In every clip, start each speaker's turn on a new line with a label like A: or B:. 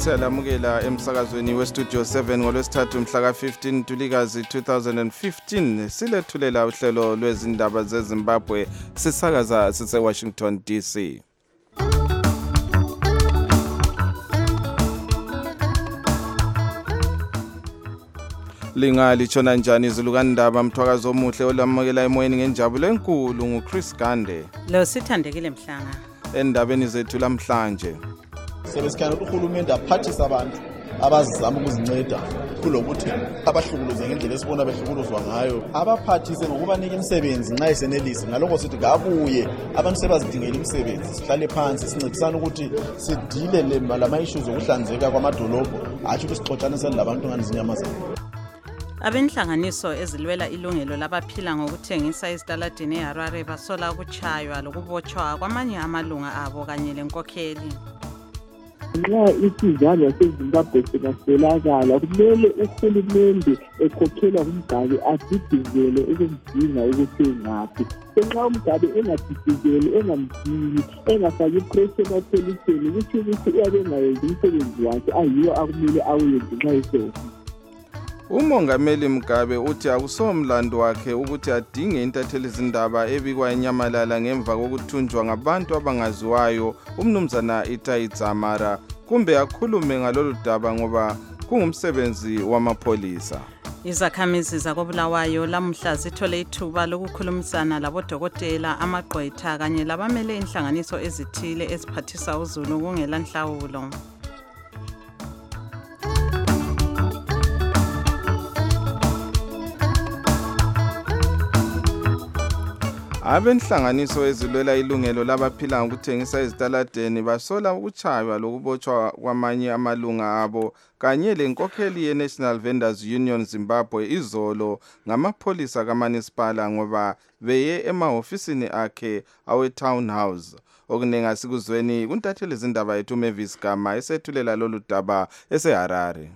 A: siyalamukela emsakazweni westudio 7 ngolwesithathu mhla ka-15 Ntulikazi 2015 silethulela uhlelo lwezindaba zeZimbabwe sisakaza sise-Washington DC. Lingalitshona njani izulu kandaba mthwakazo omuhle olamukela emoyeni ngenjabulo enkulu nguChris Gande.
B: Lo sithandekile Mhlanga.
A: Endabeni zethu lamhlanje.
C: Sebesikhala uhulumende aphathisa abantu abazizama ukuzinceda kulokuthi abahlukuluze ngendlela esibona behlukuluzwa ngayo, abaphathise ngokubanika imisebenzi nxa esenelisi. Ngalokho sithi kabuye abantu sebazidingela imisebenzi, sihlale phansi sincedisana ukuthi sidile lama issues okuhlanzeka kwamadolobho, hatshi ukuthi sixoxanisane labantu ngani zinyamazana.
B: Abenhlanganiso ezilwela ilungelo labaphila ngokuthengisa ezitaladini eHarare basola ukuchaywa lokubotshwa kwamanye amalunga abo kanye lenkokheli.
D: Nxa isizalo seZimbabwe singaswelakala, kumele uhulumende ekhokhela umgabe adidizele ukumdinga ukuthi ngaphi. Nxa umgabe engadidizeli, engamdingi, engafaki ipressure emapholiseni, ukuthi uyabe engayenzi umsebenzi wakhe ayiwo akumele awenze nxa eseofisi.
A: Umongameli Mugabe uthi akusomlando wakhe ukuthi adinge intatheli zindaba ebikwa enyamalala ngemva kokuthunjwa ngabantu abangaziwayo umnumzana Itai Dzamara, kumbe akhulume ngalolu daba ngoba kungumsebenzi wamapholisa.
B: Izakhamizi zakoBulawayo lamuhla zithole ithuba lokukhulumisana labodokotela, amagqwetha kanye labamele inhlanganiso ezithile eziphathisa uzulu kungela nhlawulo.
A: Abenhlanganiso ezilwela ilungelo labaphila ngokuthengisa ezitaladeni basola ukuchaywa lokubotshwa kwamanye amalunga abo kanye lenkokheli ye-National Vendors Union Zimbabwe izolo ngamapholisa kaManisipala ngoba beye emahofisini akhe awe-Town House. Okunenga sikuzweni kuntatheli zindaba yethu Mavis Gama esethulela lolu daba eseHarare.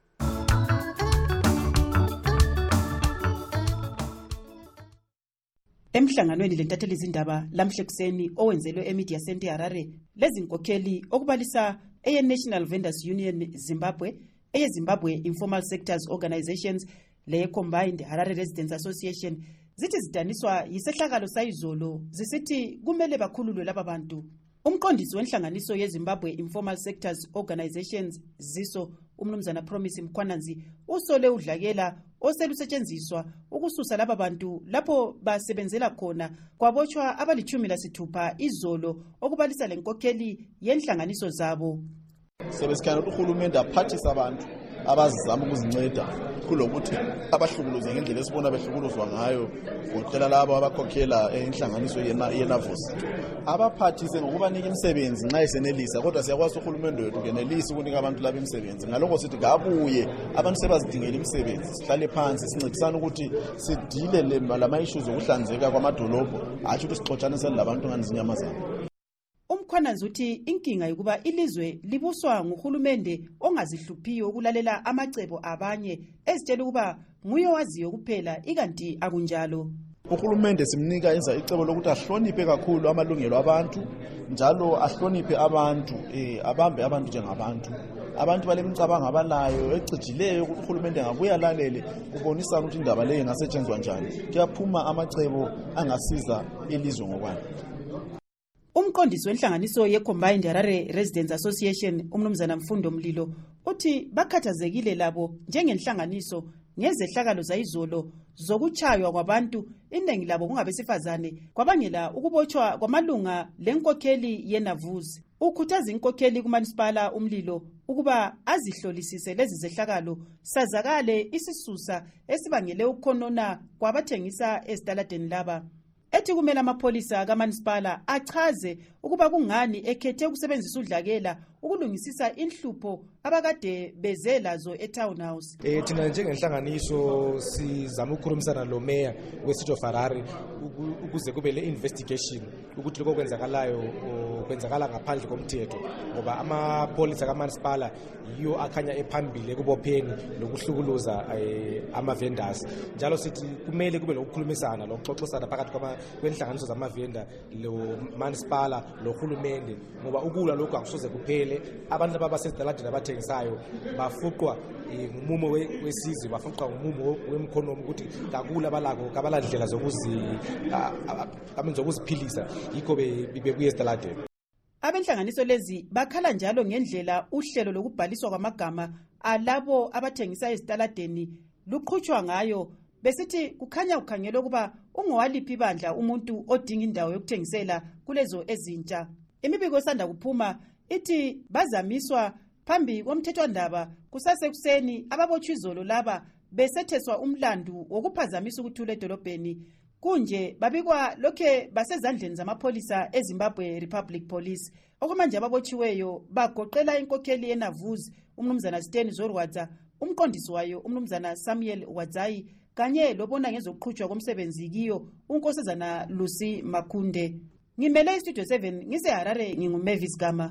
E: Emhlanganweni lentatheli izindaba lamhle kuseni owenzelwe eMedia Center eHarare, lezi nkokheli okubalisa eye-National Vendors Union Zimbabwe, eye-Zimbabwe Informal Sectors Organizations, leye-Combined Harare Residents Association zithi zidaniswa yisehlakalo sayizolo zisithi kumele bakhululwe laba bantu. Umqondisi wenhlanganiso yeZimbabwe Informal Sectors Organizations ZISO, umnumzana Promise Mkhwananzi, usole udlakela oselusetshenziswa ukususa laba bantu lapho basebenzela khona kwabotshwa abali-16 izolo okubalisa lenkokheli yenhlanganiso zabo.
C: Sebesikhala uhulumende aphathisa abantu abazizama ukuzinceda kulokuthi abahlukuluze ngendlela esibona behlukuluzwa ngayo, ngokucela labo abakhokhela inhlanganiso yeNavos abaphathise ngokubanika imisebenzi nxa esenelisa. Kodwa siyakwazi uhulumende wethu kenelisi ukunika abantu laba imisebenzi. Ngalokho sithi kabuye abantu sebazidingela imisebenzi, sihlale phansi sincedisana ukuthi sidile lama issues okuhlanzeka kwamadolobho, hatshi ukuthi sixoxanisane labantu ngani zinyamazana.
E: Umkhwananzi uthi inkinga yokuba ilizwe libuswa nguhulumende ongazihluphiyo ukulalela amacebo abanye ezitshela ukuba nguye waziyo kuphela ikanti akunjalo.
C: Uhulumende simnika icebo lokuthi ahloniphe kakhulu amalungelo abantu, njalo ahloniphe abantu, abambe abantu njengabantu. Abantu balemicabango abalayo ecijileyo ukuthi uhulumende ngabuya lalele kubonisana ukuthi indaba leyo ingasetshenzwa njani. Kuyaphuma amacebo angasiza ilizwe ngokwalo.
E: Umqondisi wenhlanganiso ye-Combined Harare Residents Association, umnumzana Mfundo Mlilo, uthi bakhathazekile labo njengenhlanganiso ngezehlakalo zayizolo zokuchaywa kwabantu, iningi labo kungabesifazane, kwabangela ukubotshwa kwamalunga lenkokheli yeNavus. Ukhuthaza inkokheli kuManisipala uMlilo ukuba azihlolisise lezi zehlakalo sazakale isisusa esibangele ukukhonona kwabathengisa ezitaladeni laba. Ethi kumele amapholisa kaManisipala achaze ukuba kungani ekhethe ukusebenzisa udlakela ukulungisisa inhlupho abakade bezelazo eTown House.
F: Thina njengenhlanganiso sizama ukukhulumisana lo mayor weCity of Harare ukuze kube le investigation ukuthi lokho kwenzakalayo kwenzakala ngaphandle komthetho, ngoba amapholisa kamasipala yiyo akhanya ephambili ekubopheni nokuhlukuluza ama-vendors. Njalo sithi kumele kube lokukhulumisana lokuxoxisana phakathi kwenhlanganiso zama-vendor lo masipala lo hulumende, ngoba ukulwa lokhu akusoze kuphele. Abantu abasezitaladini abathengisayo bafuqwa ngumumo wesizwe, bafuqwa ngumumo wemkhonomi ukuthi kakula balako kabalandlela zokuziphilisa, yikho bebuye ezitaladini.
E: Abenhlanganiso lezi bakhala njalo ngendlela uhlelo lokubhaliswa kwamagama alabo abathengisa ezitaladeni luqhutshwa ngayo, besithi kukhanya kukhangelwa ukuba ungowaliphi ibandla umuntu odinga indawo yokuthengisela kulezo ezintsha. Imibiko esanda kuphuma ithi bazamiswa phambi komthethwandaba kusasekuseni. Ababotshwa izolo laba besetheswa umlandu wokuphazamisa ukuthula edolobheni, kunje babikwa lokhe basezandleni zamapholisa eZimbabwe Republic Police. Okwamanje ababotshiweyo bagoqela inkokheli yeNavuzi umnumzana Steni Zorwadza, umqondisi wayo umnumzana Samuel Wadzayi, kanye lobona ngezokuqhutshwa komsebenzi kiyo unkosazana Lucy Makunde. Ngimele iStudio 7 ngiseHarare, nginguMavis Gama.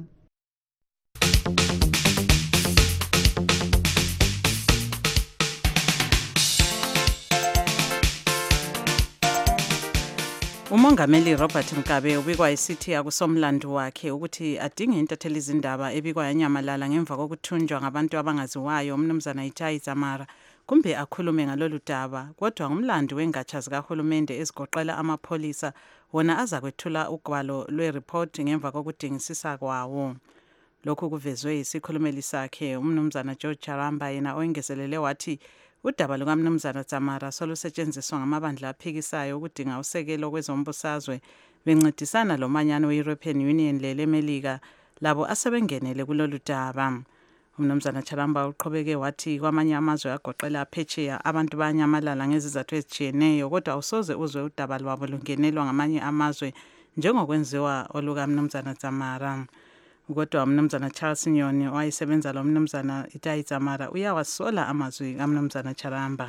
B: Umongameli Robert Mugabe ubikwa isithi akusomlando wakhe ukuthi adinge intatheli izindaba ebikwa yanyamalala ngemva kokuthunjwa ngabantu abangaziwayo umnumzana Itai Dzamara kumbe akhulume ngalolu daba, kodwa ngumlando wengatsha zikahulumende ezigoqela amapholisa wona azakwethula ugwalo lwereport ngemva kokudingisisa kwawo. Lokhu kuvezwe isikhulumeli sakhe umnumzana George Charamba, yena owengezelele wathi udaba lukaMnumzana Dzamara solusetshenziswa ngamabandla aphikisayo ukudinga usekelo kwezombusazwe bencedisana lomanyano we-European Union lelemelika labo asebengenele kulolu daba. Umnumzana Charamba uqhubeke wathi kwamanye amazwe agoqela aphetsheya abantu bayanyamalala ngezizathu ezitshiyeneyo, kodwa awusoze uzwe udaba lwabo lungenelwa ngamanye amazwe njengokwenziwa olukaMnumzana Dzamara. Kodwa umnumzana Charles Nyoni owayesebenza lo mnumzana Itai Dzamara uyawasola amazwi kaMnumzana Charamba.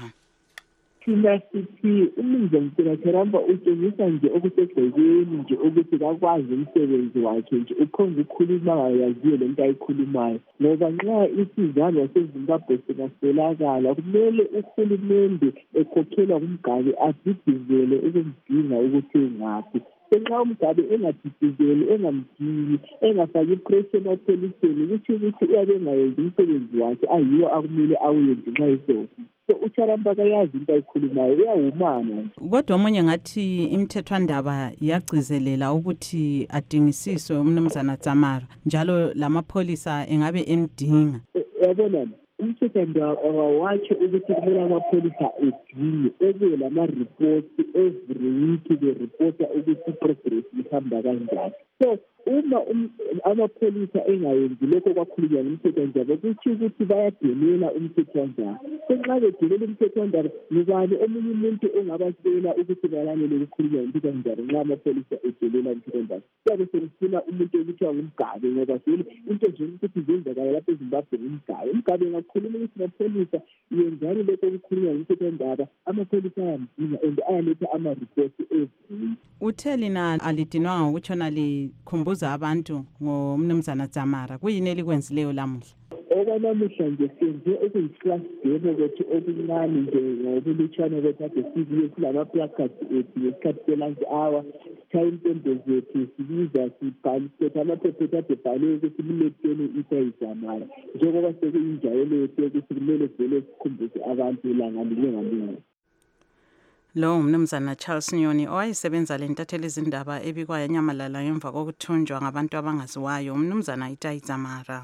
D: Thina sithi umnumzana Charamba utshengisa nje okusegcekeni nje ukuthi kakwazi umsebenzi wakhe nje, ukhonza ukukhuluma yaziyo lento ayikhulumayo, ngoba nxa isizalwa seZimbabwe singaswelakala kumele uhulumende ekhokhela kumgabe adidizele ukumdinga ukuthi ngaphi. Nxa umgabe engadidizeli, engamdingi, engafaki ipressure emapholiseni, ukuthi uyabe engayenzi umsebenzi wakhe ayiwo akumele awuyenze nxa esehosi. So uCharamba kayazi into ayikhulumayo, uyawumana.
B: Kodwa omunye ngathi imithethwandaba yagcizelela ukuthi adingisiswe umnumzana Dzamara, njalo lamapholisa engabe emdinga.
D: Yabona umthethwandaba wawatsho ukuthi kumele amapholisa edinge ebe lama-reports every week, beripota ukuthi i-progress ihamba kanjani. So uma amapholisa engayenzi lokho kwakhulunywa ngomthethwandaba, kutsho ukuthi bayadelela umthethwandaba. Nxa bedelela umthethwandaba, ngubani omunye umuntu ongabasela ukuthi balalele ukukhulunywa ngomthethwandaba nxa amapholisa edelela umthethwandaba? Kuyabe sekufuna umuntu okuthiwa ngumgabe, ngoba vele into nje ukuthi zenzakala lapha eZimbabwe ngumgabe. Umgabe engakhuluma ukuthi amapholisa yenzani lokho okukhulunywa ngomthethwandaba, amapholisa ayamdinga and ayaletha ama-reports every.
B: Uthe lina alidinwanga ngokutshona likhumbuza abantu ngomnumzana Dzamara, kuyini elikwenzileyo lamuhla?
D: Okwanamuhla nje senze okuyi-class-demo kwethu okuncane nje ngobulutshwane kwethu ade sibuye silama-placards ethu ngesikhathi se-lunch hour, sithaye impembe zethu, sibiza sibhalisithetha amaphephethu ade bhaliwe ukuthi kuletheni Itai Dzamara, njengoba sekuyinjayelo yethu ukuthi kumele vele sikhumbuze abantu ilanga linye ngalinye.
B: Lo umnumzana Charles Nyoni owayesebenza lentatheli izindaba ebikwa yanyamalala ngemva kokuthunjwa ngabantu abangaziwayo umnumzana Itai Dzamara.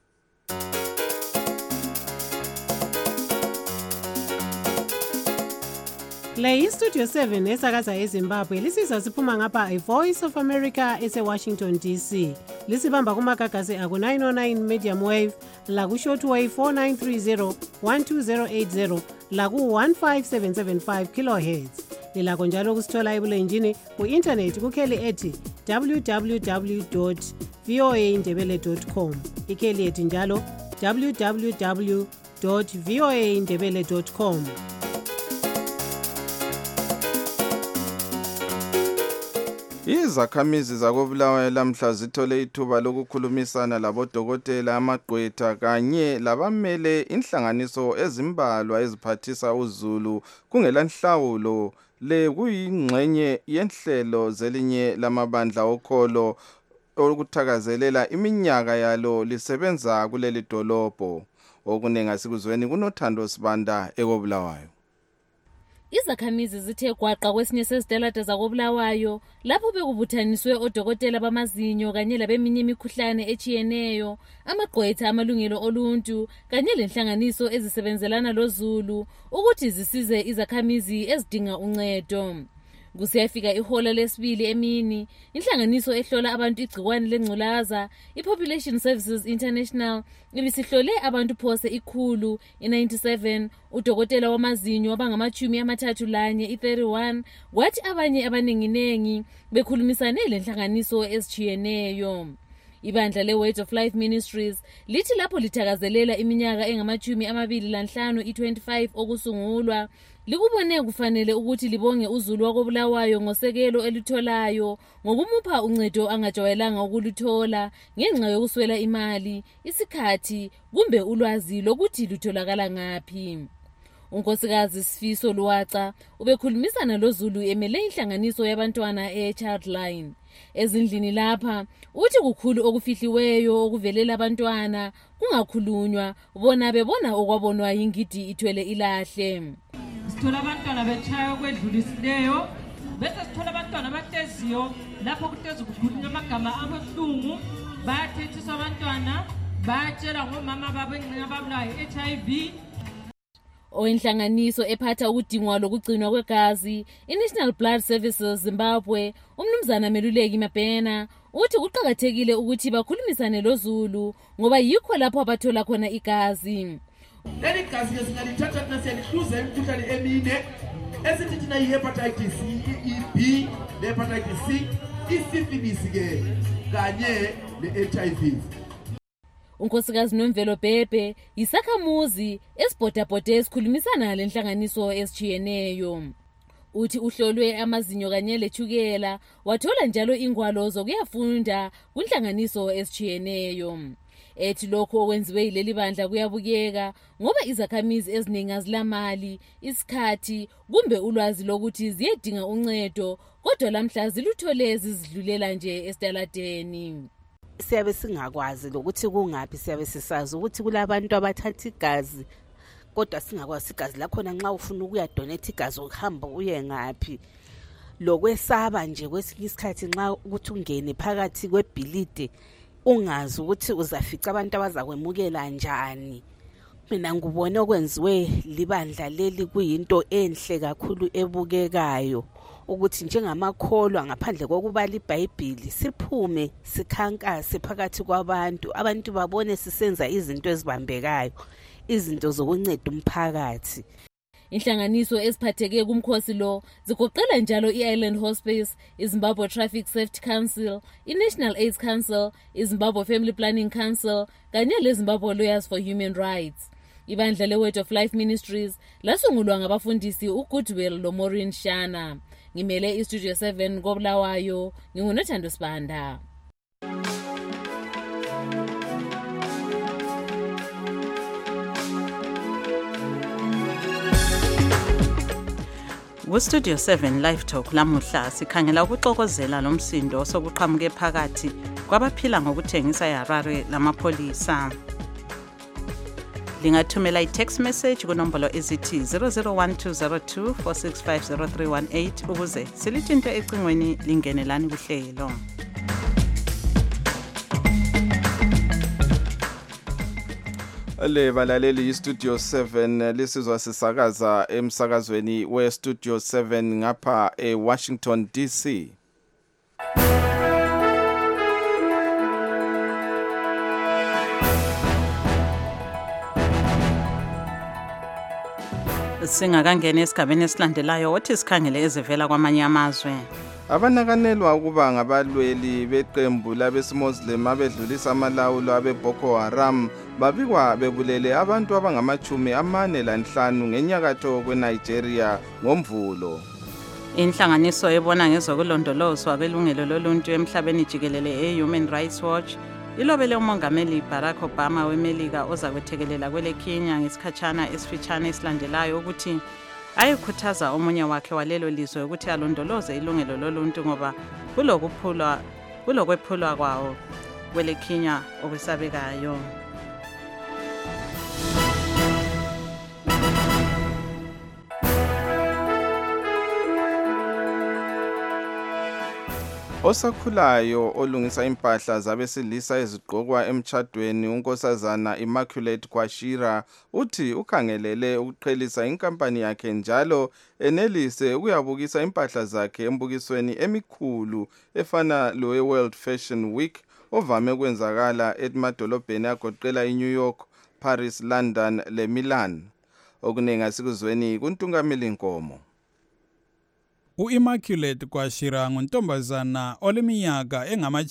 G: Le iStudio 7 esakaza eZimbabwe lisizwa siphuma ngapha iVoice of America eseWashington DC. Lisibamba kumagagasi aku 909 medium wave, laku shortwave 4930 12080, laku 15775 kilohertz. Lilakho njalo kusithola ebulenjini ku-internet kukheli ethi www.voaindebele.com. Ikheli ethi njalo www.voaindebele.com.
A: Izakhamizi zakoBulawayo lamhla zithole ithuba lokukhulumisana labodokotela, amagqwetha kanye labamele inhlanganiso ezimbalwa eziphathisa uZulu kungelanhlawulo. Le kuyingxenye yenhlelo zelinye lamabandla okholo okuthakazelela iminyaka yalo lisebenza kuleli dolobho. Okunenga sikuzweni kunothando Sibanda ekoBulawayo.
H: Izakhamizi zithe gwaqa kwesinye sezitelada zakoBulawayo lapho bekubuthaniswe odokotela bamazinyo kanye labeminye imikhuhlane echiyeneyo, amagqwetha amalungelo oluntu kanye lenhlanganiso ezisebenzelana loZulu ukuthi zisize izakhamizi ezidinga uncedo. Kusiyafika ihola lesibili emini, inhlanganiso ehlola abantu igcikwane lengculaza, iPopulation Services International, ibisihlole abantu phose 197, udokotela wamazinyo abangama-31, i-31, kwathi abanye abanenginengi bekhulumisane lenhlanganiso ezichiyeneyo. Ibandla le-Word of Life Ministries lithi lapho lithakazelela iminyaka engama-25 i-25 okusungulwa, likubone kufanele ukuthi libonge uZulu wakoBulawayo ngosekelo elitholayo ngokumupha uncedo angajwayelanga ukuluthola ngenxa yokuswela imali, isikhathi kumbe ulwazi lokuthi lutholakala ngaphi. Unkosikazi Sifiso Luwaca ubekhulumisana loZulu emele inhlanganiso yabantwana eChildline. Ezindlini lapha uthi kukhulu okufihliweyo okuvelela abantwana kungakhulunywa, bona bebona okwabonwa yingidi ithwele ilahle.
I: Sithola abantwana betshaya kwedlulisileyo, bese sithola abantwana abateziyo lapho kutezi kukhulunywa amagama abuhlungu, bayathethiswa abantwana, bayatshela ngomama babo engxenye ababulayo HIV.
H: Owenhlanganiso ephatha ukudingwa lokugcinwa kwegazi, iNational Blood Services Zimbabwe, umnumzana Meluleki Mabhena, uthi kuqhakathekile ukuthi bakhulumisane loZulu ngoba yikho lapho abathola khona igazi.
J: Leli gazi singalithatha thina siyalihluza imikhuhlane emine esithi thina i-hepatitis E, le-hepatitis C, i-syphilis ke kanye le-HIV.
H: Unkosikazi Nomvelo Bhebhe yisakhamuzi esibhodabhode esikhulumisana lenhlanganiso ezichiyeneyo. Uthi uhlolwe amazinyo kanye lechukela, wathola njalo ingwalo zokuyafunda kunhlanganiso ezichiyeneyo. Ethi lokho okwenziwe yileli bandla kuyabukeka ngoba izakhamizi eziningi azilamali, isikhathi kumbe ulwazi lokuthi ziyedinga uncedo, kodwa lamhla ziluthole zizidlulela nje esitaladeni.
K: Siyabe singakwazi lokuthi kungaphi, siyabe sisazi ukuthi kulabantu abathatha igazi kodwa singakwazi igazi lakhona nxa ufuna ukuya donate igazi ukuhamba uye ngaphi. Lokwesaba nje kwesinye isikhathi nxa ukuthi ungene phakathi kwebhilide ungazi ukuthi uzafica abantu abazakwemukela njani. Mina ngubone okwenziwe libandla leli kuyinto enhle kakhulu ebukekayo ukuthi njengamakholwa ngaphandle kokubala iBhayibheli siphume sikhankase phakathi kwabantu, abantu babone sisenza izinto ezibambekayo, izinto zokunceda umphakathi.
H: Inhlanganiso eziphatheke kumkhosi lo zigoqela njalo i-Island Hospice, iZimbabwe Traffic Safety Council, iNational AIDS Council, iZimbabwe Family Planning Council kanye leZimbabwe Lawyers for Human Rights. Ibandla le-Word of Life Ministries lasungulwa ngabafundisi uGoodwill loMaureen Shana. Ngimele iStudio 7 koBulawayo, ngingunothando Sibanda.
B: Studio 7 Live Talk lamuhla sikhangela ukuxokozela lomsindo sokuqhamuke phakathi kwabaphila ngokuthengisa eHarare lamapholisa. Lingathumela i-text message kunombolo ezithi 0012024650318 ukuze silithinte ecingweni lingenelani kuhlelo.
A: Le balaleli iStudio 7 lisizwa sisakaza emsakazweni weStudio 7 ngapha eWashington DC.
B: Singakangena esigabeni esilandelayo wothi sikhangele ezivela kwamanye amazwe.
A: Abanakanelwa ukuba ngabalweli beqembu labeSmuslim abedlulisa amalawulo abeBoko Haram babikwa bebulele abantu abangama-45 ngenyakatho kweNigeria ngomvulo.
B: Inhlanganiso ebona ngezokulondolozwa kwelungelo loluntu emhlabeni jikelele Human Rights Watch ilobele umongameli Barack Obama weMelika oza kwethekelela kwele Kenya ngesikhatshana esifitshane esilandelayo ukuthi ayikhuthaza omunye wakhe walelo lizwe ukuthi alondoloze ilungelo loluntu ngoba kulokwephulwa kwawo kwele Kenya okwesabekayo.
A: Osakhulayo olungisa impahla zabesilisa ezigqokwa emtshadweni unkosazana Immaculate Kwashira uthi ukhangelele ukuqhelisa inkampani yakhe njalo enelise ukuyabukisa impahla zakhe embukisweni emikhulu efana lo World Fashion Week ovame kwenzakala emadolobheni agoqela iNew York, Paris, London leMilan. Okuningi asikuzweni kuNtungameli Nkomo.
L: U-Immaculate Kwashira nguntombazana oleminyaka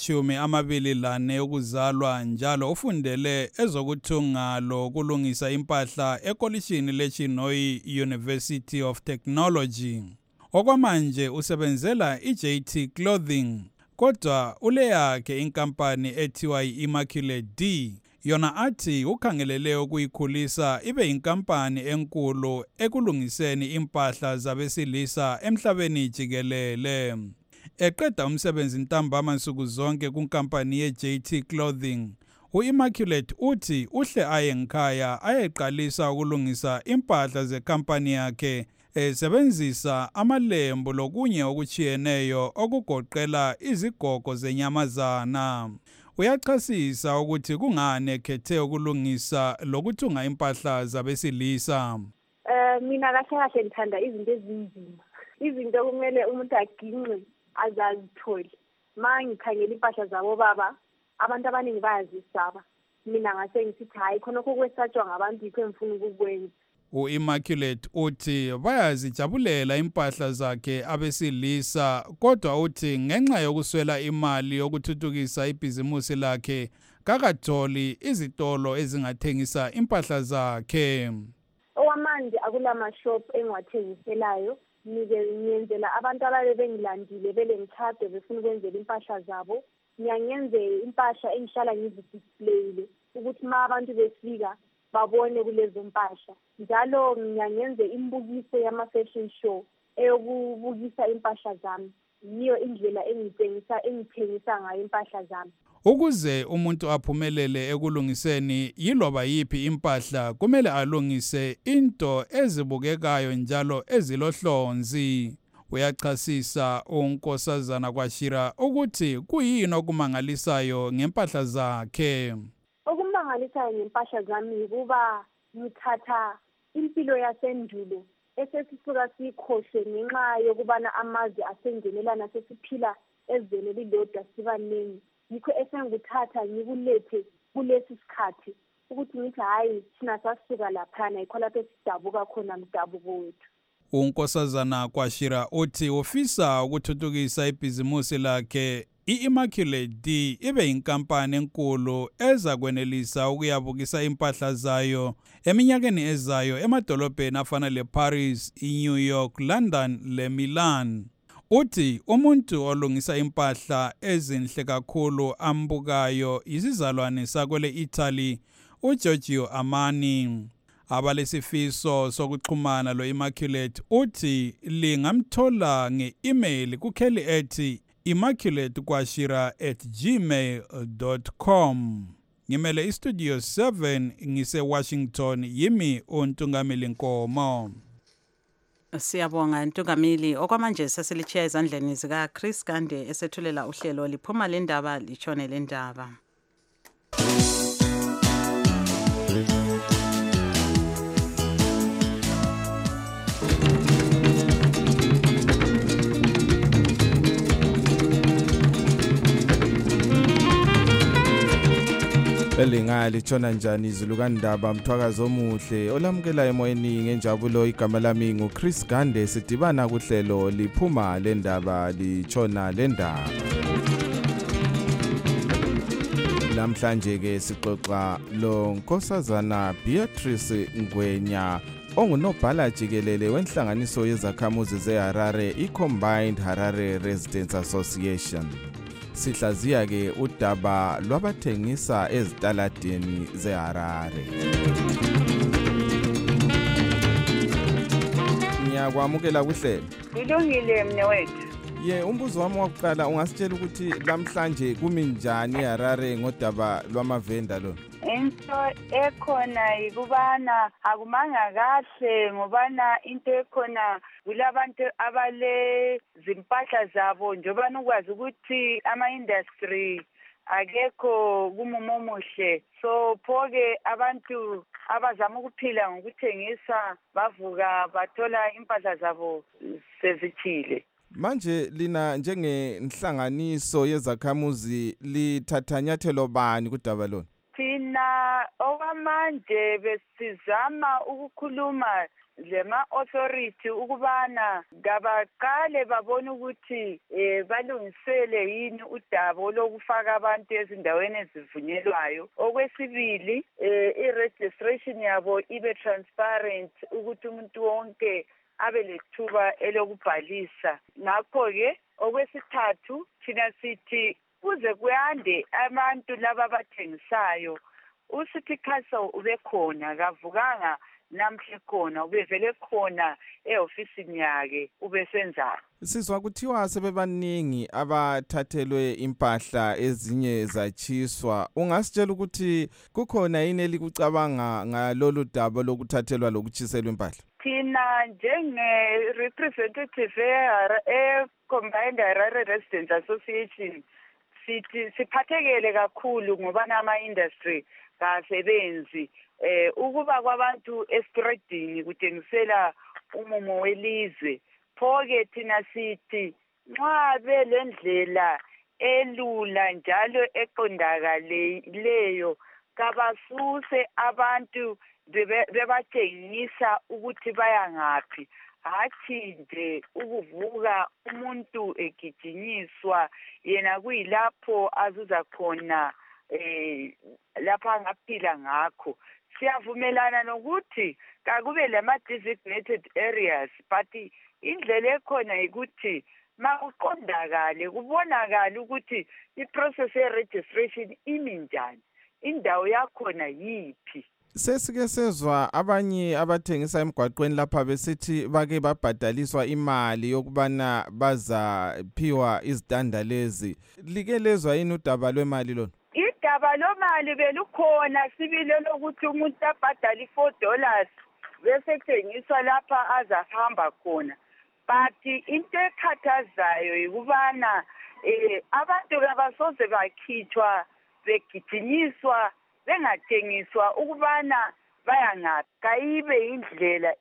L: engama-24 yokuzalwa njalo ufundele ezokuthunga lokulungisa impahla ekolishini leChinoyi University of Technology. Okwamanje usebenzela iJT Clothing, kodwa uleyakhe inkampani ethiwa i-Immaculate D. Yona athi ukhangelele ukuyikhulisa ibe inkampani enkulu ekulungiseni impahla zabesilisa emhlabeni jikelele. Eqeda umsebenzi ntambama nsuku zonke kunkampani yeJT Clothing, u-Immaculate uthi uhle aye ngikhaya ayeqalisa ukulungisa impahla zekampani yakhe esebenzisa amalembu lokunye okuchiyeneyo okugoqela izigogo zenyamazana. Uyachasisa ukuthi kungane ekhethe ukulungisa lokuthunga impahla zabesilisa.
M: Mina kahle ngithanda izinto ezinzima. Izinto kumele umuntu aginqe azazithole. Mangikhangela impahla zabo baba, abantu abaningi bayazisaba. Mina ngase ngithi hayi khona kokwesatshwa ngabantu yikho engifuna ukukwenza. U-Immaculate
L: uthi bayazijabulela impahla zakhe abesilisa, kodwa uthi ngenxa yokuswela imali yokuthuthukisa ibhizimusi lakhe kakatholi izitolo ezingathengisa impahla zakhe.
M: Okwamanje akulamashop engiwathengiselayo, ngiyenzela abantu ababe bengilandile belengithade befuna ukwenzela impahla zabo. Ngiyangenze impahla engihlala ngizidisplay ukuthi ma abantu befika babone kulezo mpahla. Njalo ngiyangenze imbukiso yama-fashion show eyokubukisa impahla zami. Yiyo indlela engithengisa ngayo impahla zami.
L: Ukuze umuntu aphumelele ekulungiseni yiloba yiphi impahla, kumele alungise into ezibukekayo njalo ezilohlonzi. Uyachasisa unkosazana Kwashira ukuthi kuyini okumangalisayo ngempahla zakhe.
M: Okumangalisayo ngempahla zami ukuba ngithatha impilo yasendulo esesisuka sikhohle ngenxa yokubana amazwe asengenelana sesiphila ezweni elilodwa sibaningi. Yikho esenguthatha ngikulethe kulesi sikhathi ukuthi ngithi hayi thina sasuka laphana yikho lapho esidabuka khona mdabuko wethu.
L: Unkosazana Kwashira uthi ufisa ukuthuthukisa ibhizimusi lakhe i-Immaculate D ibe inkampani enkulu eza kwenelisa ukuyabukisa impahla zayo eminyakeni ezayo emadolobheni afana leParis, iNew York, London leMilan. Uthi umuntu olungisa impahla ezinhle kakhulu ambukayo isizalwane sakwele Italy uGiorgio Armani. Abalesifiso sokuxhumana lo-Immaculate uthi lingamthola nge-email kukheli ethi immaculatekwashira@gmail.com. Ngimele istudio 7 ngise-Washington, yimi uNtungameli Nkomo.
B: Siyabonga Ntungameli. Okwamanje sesilichiya ezandleni zika Chris Gande esethulela uhlelo liphuma le ndaba lichone le ndaba.
A: Elinga lichona njani izulu kaNdaba Mthwakazi omuhle olamukela emoyeni ngenjabulo. Igama lami nguChris Gande. Sidibana kuhlelo liphuma le ndaba lichona le ndaba. Namhlanje ke sixoxa lo nkosazana Beatrice Ngwenya ongunobhala jikelele wenhlanganiso yezakhamuzi zeHarare iCombined Harare Residents Association. Sihlaziya ke udaba lwabathengisa ezitaladeni zeHarare. Ngiyakwamukela kuhlelo.
N: Kulungile mnewethu.
A: Umbuzo wami wokuqala ungasitshela ukuthi lamhlanje kumi njani eHarare ngodaba lwamavenda lo?
N: Into ekhona ikubana akumanga kahle ngobana into ekhona kulabantu abale zimpahla zabo njengoba ukwazi ukuthi ama-industry akekho kumumo omuhle, so phoke abantu abazama ukuphila ngokuthengisa bavuka bathola impahla zabo sezithile.
A: Manje lina njengenhlanganiso yezakhamuzi lithatha nyathelo bani kudaba lona?
N: Thina okwamanje besizama ukukhuluma lema-authority ukubana ngabaqale babone ukuthi balungisele yini udaba lokufaka abantu ezindaweni ezivunyelwayo. Okwesibili, i-registration yabo ibe transparent ukuthi umuntu wonke abe lethuba elokubhalisa. Ngakho-ke okwesithathu thina sithi kuze kuyande abantu laba abathengisayo uCity Council ube khona kavukanga namhle khona ubevele khona eofisini yake ubesenzana.
A: Sizwa kuthiwa sebebaningi abathathelwe impahla ezinye zachiswa. Ungasitshela ukuthi kukhona yini elikucabanga ngalolu daba lokuthathelwa lokuchiselwa impahla?
N: Thina njenge-representative e-Combined Harare Residents Association sithi siphathekele kakhulu ngoba nama-industry kasebenzi ukuba kwabantu espreading kutengisela umumo welizwe. Phoke thina sithi nxa belendlela elula njalo eqondakaleyo kabasuse abantu bebatshengisa ukuthi baya ngaphi, hathi nje ukuvuka umuntu egijinyiswa yena kuyilapho azuza khona lapho angaphila ngakho. Siyavumelana nokuthi kakube lama-designated areas, but indlela ekhona ukuthi makuqondakale kubonakale ukuthi i-process ye-registration imi njani, indawo yakhona yiphi.
A: Sesike sezwa abanye abathengisa emgwaqweni lapha besithi bake babhadaliswa imali yokubana bazaphiwa izitanda lezi. Like lezwa yini udaba lwemali lona?
N: Idaba lomali belukhona sibile lokuthi umuntu abhadala $4 bese thengiswa lapha azahamba khona. But into ekhathazayo yikubana abantu abasoze bakhitshwa begijinyiswa bengathengiswa ukubana baya ngaphi, kayibe indlela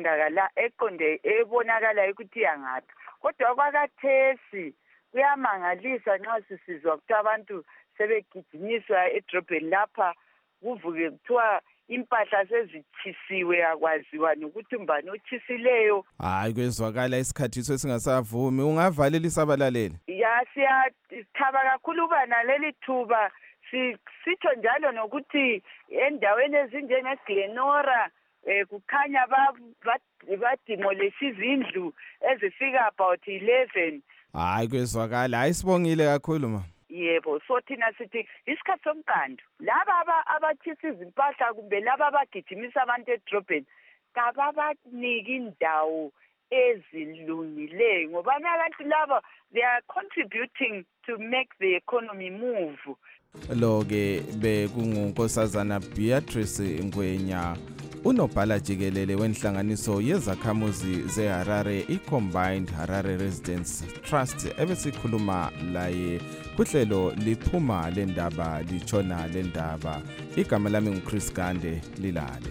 N: ebonakala ukuthi yangaphi. Kodwa kwakathesi kuyamangalisa nxa sisizwa ukuthi abantu sebegijinyiswa edrobheni lapha kuvuke kuthiwa impahla sezithisiwe akwaziwa nokuthi mbani ochisileyo.
A: Hayi kwezwakala isikhathiso esingasavumi. Ungavalelisa abalaleli?
N: Ya siyathaba kakhulu uba naleli thuba. Sitho njalo nokuthi endaweni ezinjengeGlenora kukhanya bademolish izindlu ezifika about 11.
A: Hayi kwezwakala. Hayi sibongile kakhulu ma.
N: Yebo, so thina sithi isikhathi somqando laba abathisa izimpahla kumbe laba abagijimisa abantu edrobheni kababaniki indawo ezilungileyo ngoba abantu laba they are contributing to make the economy move.
A: Lo-ke bekungunkosazana Beatrice Ngwenya, unobhala jikelele wenhlanganiso yezakhamuzi zeHarare iCombined Harare Residents Trust, ebesikhuluma laye kuhlelo liphuma lendaba lichona lendaba. Igama lami nguChris Gande, lilale.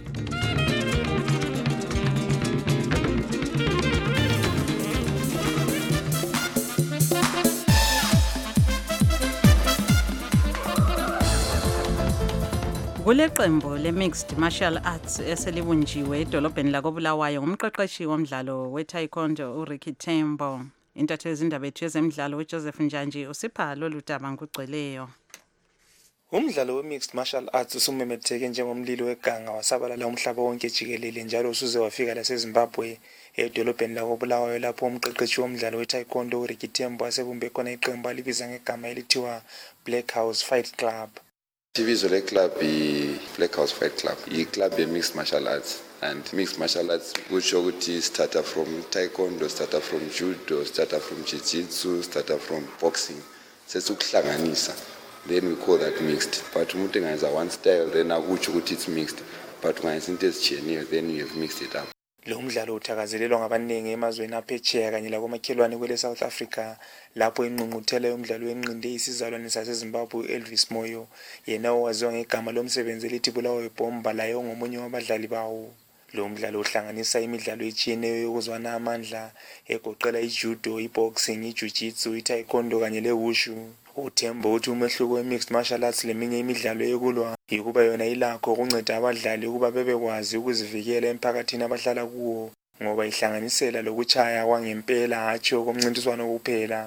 B: Kuleqembu le-Mixed Martial Arts eselibunjiwe edolobheni lakobulawayo ngumqeqeshi womdlalo we-taekwondo uRicky Tembo. Intatheli zindaba yethu yezemidlalo uJoseph Njanji usipha lolu daba ngokugcweleyo.
O: Umdlalo we-mixed martial arts usumemetheke njengomlilo weganga wasabalala umhlaba wonke jikelele njalo usuze wafika laseZimbabwe edolobheni lakoBulawayo lapho umqeqeshi womdlalo we-taekwondo uRicky Tembo asebumbe khona iqembu alibiza ngegama elithiwa Black House Fight Club.
P: Ibizo le-club i-Black House Fight Club i-club ye-mixed martial arts. And mixed martial arts kusho ukuthi starter from taekwondo, starter from judo, starter from jiu-jitsu, starter from boxing. Sesikuhlanganisa. Then we call that mixed. But umuntu engayenza one style then akutsho ukuthi it's mixed. But ungayenza into ezitshiyeneyo then you have mixed it up.
O: Lo mdlalo uthakazelelwa ngabaningi emazweni aphetsheya kanye lakomakhelwane kwele South Africa lapho ingqungquthela yomdlalo wenqinde isizalwane saseZimbabwe Elvis Moyo yena owaziwa ngegama lomsebenzi elithi Bulawayo Bomba laye ongomunye wabadlali bawo. Lo mdlalo uhlanganisa imidlalo etshiyeneyo yokuzwana amandla egoqela ijudo, iboxing, ijiu-jitsu, itaekwondo kanye lewushu. Uthembo uthi umehluko we-mixed martial arts leminye imidlalo yokulwa yikuba yona ilakho ukunceda abadlali ukuba bebekwazi ukuzivikela emphakathini abahlala kuwo ngoba ihlanganisela lokuchaya kwangempela hatshi okomncintiswano kuphela.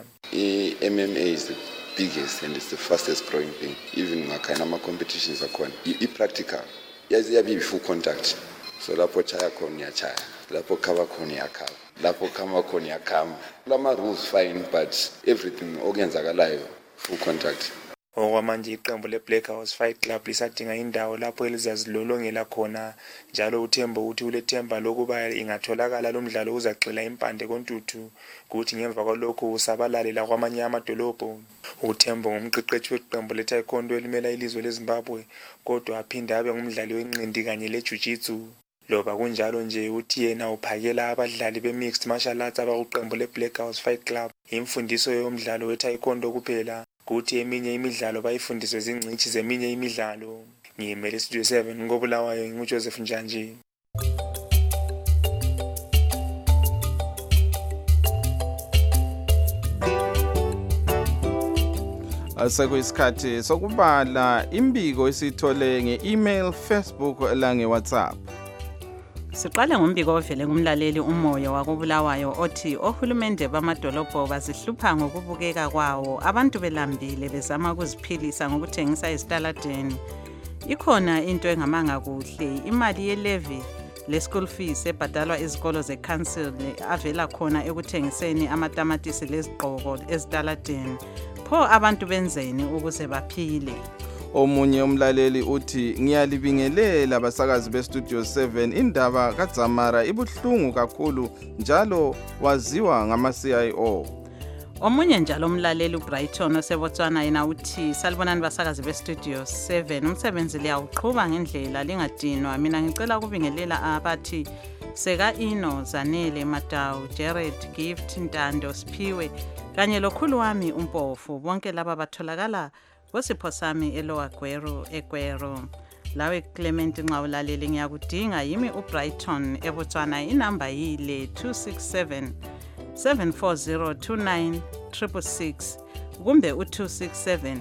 P: I-MMA is the biggest and it's the fastest growing thing. Even ngakhona ama-competitions akhona. I-practical yabi full contact. So lapho chaya khona uyachaya, lapho khaba khona uyakhaba, lapho khama khona uyakhama. Lama rules fine but everything okuyenzakalayo full contact.
O: Okwamanje iqembu le-Black House Fight Club lisadinga indawo lapho elizazilolongela khona njalo uThembo uthi ulethemba lokuba ingatholakala lo mdlalo uzagxila impande kontuthu kuthi ngemva kwalokho usabalale la kwamanye amadolobho. uThembo ngumqeqeshi weqembu le-taekwondo elimela ilizwe leZimbabwe kodwa aphinda abe ngumdlali wenqindi kanye le-jiu-jitsu. Loba kunjalo nje uthi yena uphakela abadlali be-mixed martial arts abakuqembu le-Black House Fight Club imfundiso yomdlalo we-taekwondo kuphela kuthi eminye imidlalo bayifundiswe zingcitshi zeminye imidlalo. Ngiyimele Studio 7 ngoBulawayo nguJoseph Njanji.
A: Asekuyisikhathi sokubala imbiko esithole nge-email, Facebook lange WhatsApp.
B: Siqale ngombiko ovele kumlaleli umoya wakoBulawayo othi ohulumende bamadolobho bazihlupha ngokubukeka kwawo abantu belambile bezama ukuziphilisa ngokuthengisa ezitaladeni. Ikhona into engamanga kuhle imali ye-levy le-school fees ebhadalwa izikolo ze-council avela khona ekuthengiseni amatamatisi lezigqoko ezitaladeni. Pho abantu benzeni ukuze baphile?
A: Omunye umlaleli uthi ngiyalibingelela abasakazi beStudio 7 indaba kaZamara ibuhlungu kakhulu njalo waziwa ngama-CIO.
B: Omunye njalo umlaleli uBrighton oseBotswana yena uthi salibonani basakazi beStudio 7 umsebenzi liyawuqhuba ngendlela lingadinwa. Mina ngicela ukubingelela abathi Seka Ino, Zanele, Matawu, Jared, Gift, Ntando, Siphiwe kanye lokhulu wami uMpofu bonke laba batholakala Wosipho sami eLower Gweru eGweru. Lawe Clement Nqawulaleli ngiyakudinga yimi uBrighton eBotswana inamba yile 267 740 2966 kumbe u267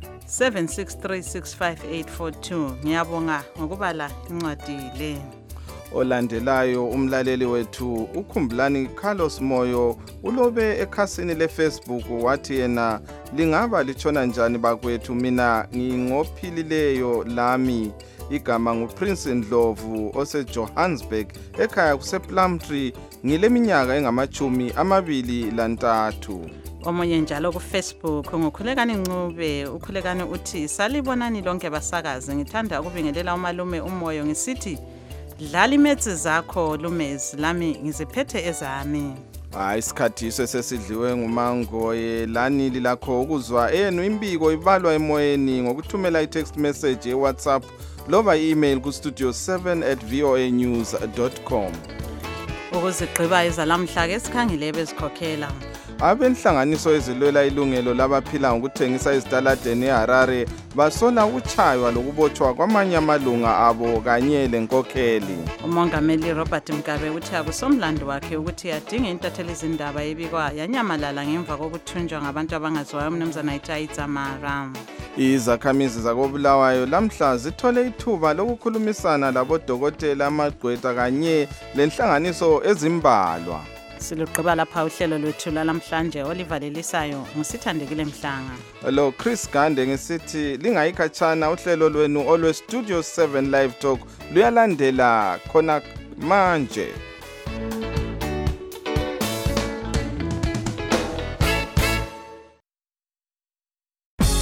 B: 7636542. Ngiyabonga ngokubala incwadi le.
A: Olandelayo umlaleli wethu uKhumbulani Carlos Moyo ulobe ekhasini leFacebook wathi yena lingaba litshona njani bakwethu mina ngingophilileyo lami igama nguPrince Ndlovu oseJohannesburg ekhaya kusePlumtree ngileminyaka engama-23.
B: Omunye njalo kuFacebook ngukhulekani Ncube ukhulekani uthi salibonani lonke basakazi ngithanda ukubingelela umalume uMoyo ngisithi dlala imetsi zakho Lumezi lami ngiziphethe ezami.
A: Isikhathi sesidliwe ngumango yelanili lakho ukuzwa enu imbiko ibalwa emoyeni ngokuthumela i-text message ye-WhatsApp loba i-email ku studio7@voanews.com.
B: Ukuzigqiba ezalamhla ke sikhangile bezikhokhela.
A: Abenhlanganiso ezilwela ilungelo labaphila ngokuthengisa ezitaladeni eHarare basola uchaywa lokubotshwa kwamanye amalunga abo kanye lenkokheli.
B: Umongameli Robert Mugabe uthi akusomlando wakhe ukuthi adinge intatheli izindaba ebikwa yanyamalala ngemva kokuthunjwa ngabantu abangaziwayo umnumzana iTshamara.
A: Izakhamizi zakoBulawayo lamhla zithole ithuba lokukhulumisana labodokotela amagqwetha kanye lenhlanganiso ezimbalwa.
B: Silugqiba lapha uhlelo lwethu lalamhlanje olivalelisayo ngusithandekile Mhlanga.
A: Lo Chris Gande ngisithi lingayikhatshana uhlelo lwenu olwe Studio 7 Live Talk luyalandela khona manje.